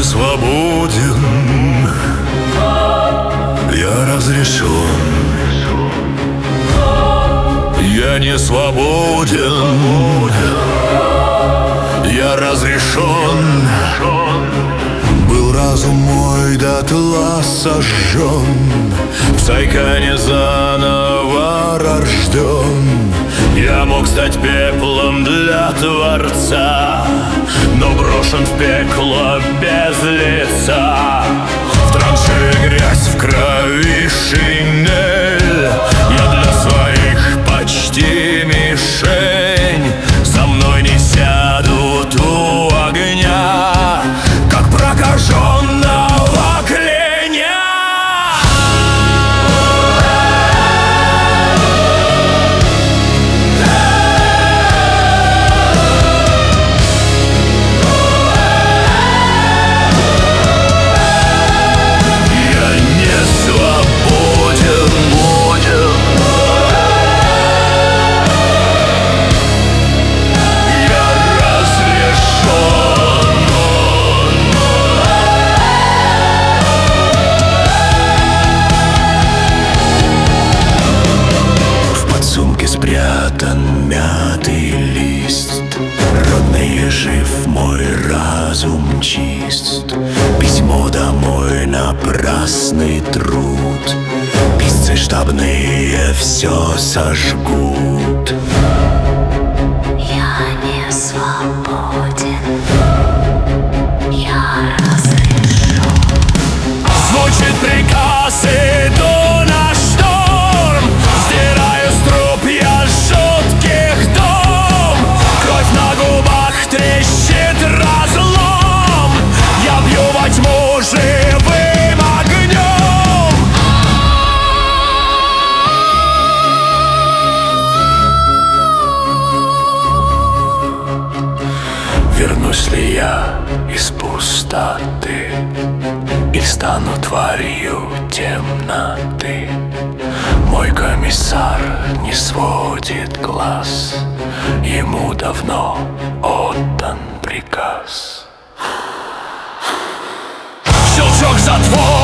свободен, я разрешен. Я не свободен, я разрешен. Был разум мой дотла сожжен, в Сайкане заново рожден. Я мог стать пеплом для Творца, но брошен в пекло без лица. В траншее грязь, в крови шинель, я для своих почти мишень. За мной не сядут у огня, как прокаженного кляня. Спрятан мятый лист, родный жив, мой разум чист. Письмо домой, напрасный труд, писцы штабные все сожгут. Я не свободен, я разрешен. Звучит приказ, иду на шторм, сдираю с труп я жутких дум. Кровь на губах, трещит разлом, я бью во тьму живым огнем. Вернусь ли я из пустоты или стану тварью темноты? Мой комиссар не сводит глаз, ему давно отдан приказ. Щелчок затвора.